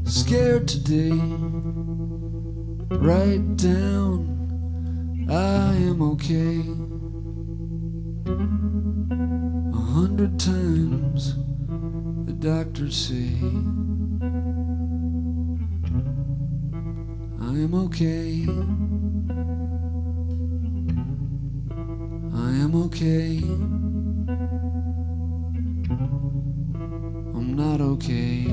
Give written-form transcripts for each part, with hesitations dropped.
scared today. Write down, I am okay. 100 times the doctors say I am okay. I am okay. I'm not okay.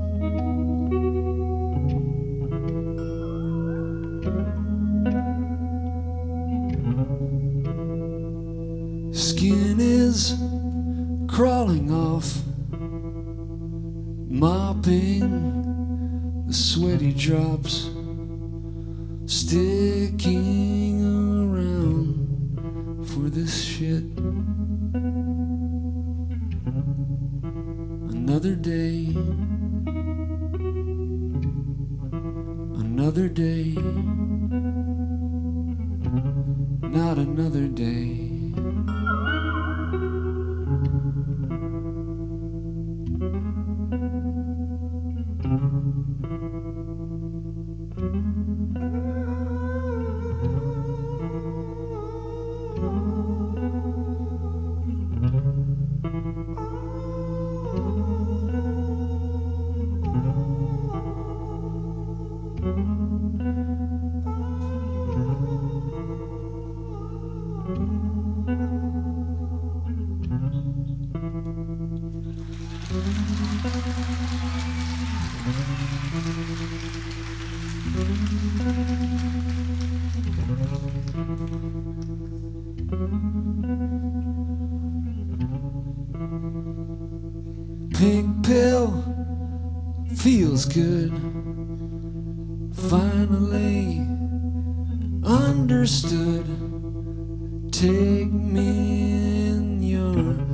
Skin is crawling off, mopping the sweaty drops, sticking around for this shit. Another day, another day, not another day. Pink pill feels good. Finally understood. Take me in your